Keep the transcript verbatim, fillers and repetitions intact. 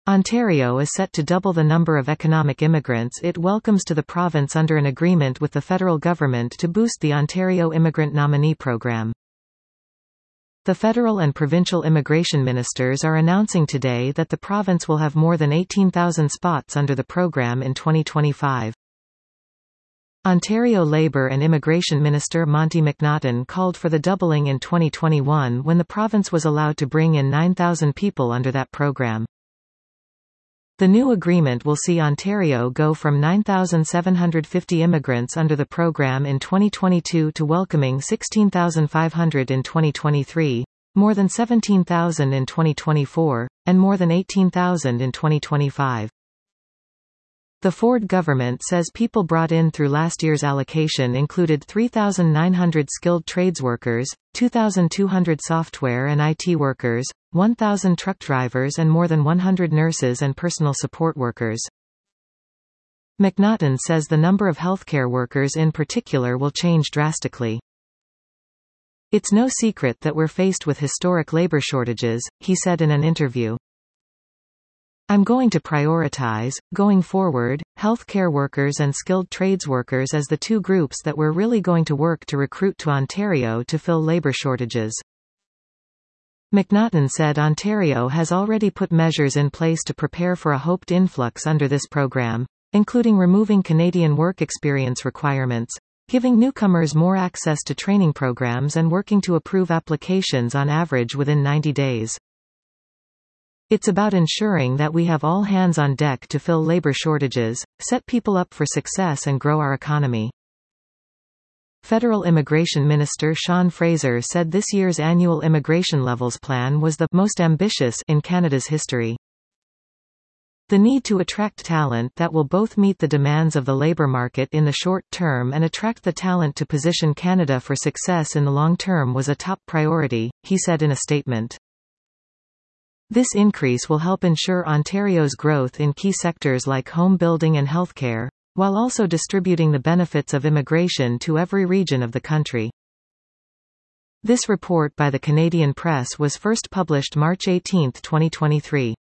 Ontario is set to double the number of economic immigrants it welcomes to the province under an agreement with the federal government to boost the Ontario Immigrant Nominee Program. The federal and provincial immigration ministers are announcing today that the province will have more than eighteen thousand spots under the program in twenty twenty-five. Ontario Labour and Immigration Minister Monty McNaughton called for the doubling in twenty twenty-one when the province was allowed to bring in nine thousand people under that program. The new agreement will see Ontario go from nine thousand seven hundred fifty immigrants under the program in twenty twenty-two to welcoming sixteen thousand five hundred in twenty twenty-three, more than seventeen thousand in twenty twenty-four, and more than eighteen thousand in twenty twenty-five. The Ford government says people brought in through last year's allocation included three thousand nine hundred skilled trades workers, two thousand two hundred software and I T workers, one thousand truck drivers and more than one hundred nurses and personal support workers. McNaughton says the number of healthcare workers in particular will change drastically. "It's no secret that we're faced with historic labor shortages," he said in an interview. "I'm going to prioritize, going forward, healthcare workers and skilled trades workers as the two groups that we're really going to work to recruit to Ontario to fill labor shortages." McNaughton said Ontario has already put measures in place to prepare for a hoped influx under this program, including removing Canadian work experience requirements, giving newcomers more access to training programs and working to approve applications on average within ninety days. "It's about ensuring that we have all hands on deck to fill labor shortages, set people up for success and grow our economy." Federal Immigration Minister Sean Fraser said this year's annual immigration levels plan was the most ambitious in Canada's history. "The need to attract talent that will both meet the demands of the labor market in the short term and attract the talent to position Canada for success in the long term was a top priority," he said in a statement. "This increase will help ensure Ontario's growth in key sectors like home building and healthcare, while also distributing the benefits of immigration to every region of the country." This report by the Canadian Press was first published March eighteenth, twenty twenty-three.